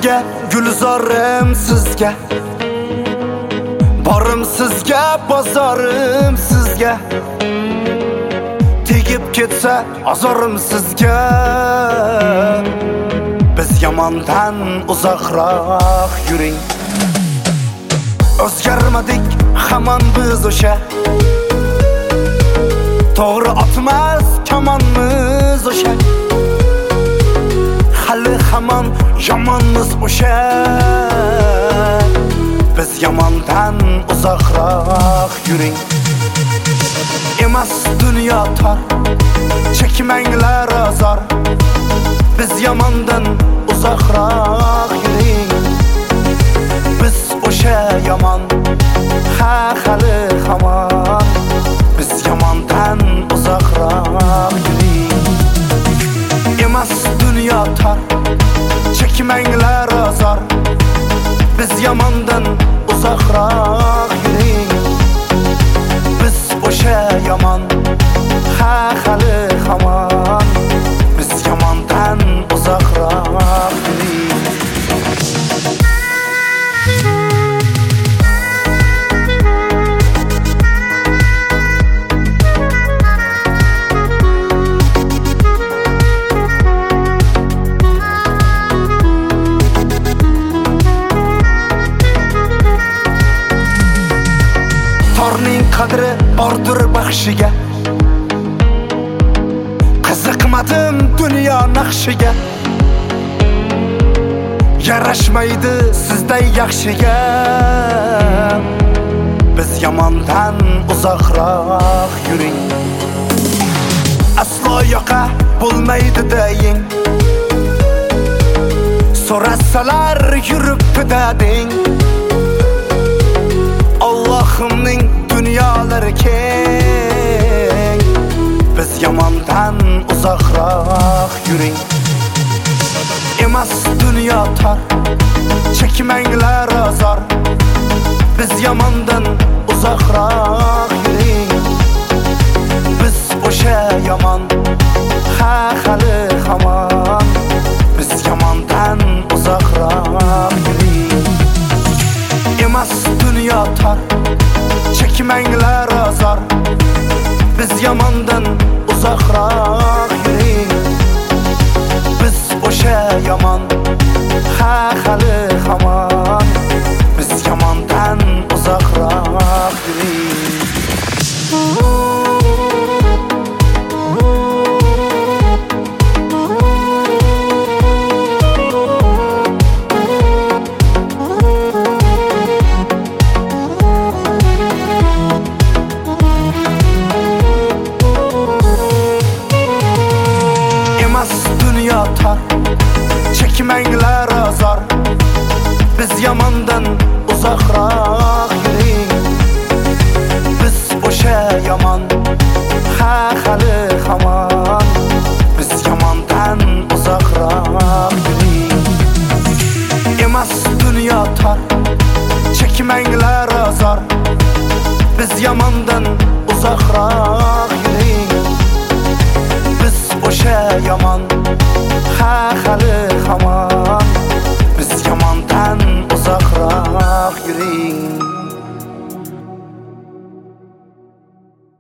sizga, gulzorim sizga, borim sizga, bozorim sizga, tegib ketsa azorim sizga. Biz yomondan uzoqroq yuring. O'zgarmadik hamon biz o'sha, to'g'ri otmas kamonmiz o'sha, hali hamon yomonmiz o'sha. Biz yomondan uzoqroq yuring. Emas dunyo tor, chekmanglar azor, biz yomondan uzoqroq yuring. Biz o'sha yomon, ha hali hamon, biz yomondan uzoqroq yuring. Emas dunyo tor, chekmanglar azor, biz yomondan uzoqroq yuring. Biz o'sha yomon, ha hali hamon, biz yomondan uzoqroq yuring. Torning qadri bordir baxshiga, qiziqmadim dunyo naqshiga, yarashmaydi sizday yaxshiga. Biz yomondan uzoqroq yuring. Aslo yoqa bo'lmaydi deng, so'rasalar yuribdi deng. Allohimning dunyolari keng, biz yomondan uzoqroq yuring. Emas dunyo tor, chekmanglar azor, biz yomondan uzoqroq yuring. Biz o'sha yomon, ha hali hamon, biz yomondan uzoqroq yuring. Emas dunyo tor, chekmanglar azor, biz yomondan uzoqroq yuring. Biz o'sha yomon, ha hali hamon, biz yomondan uzoqroq yuring. Dunyo tor, chekmanglar azor, biz yomondan uzoqroq yuring. Biz o'sha yomon, ha hali hamon, biz yomondan uzoqroq yuring. Emas dunyo tor, chekmanglar azor, biz yomondan uzoqroq yuring. Biz o'sha yomon, ha hali hamon.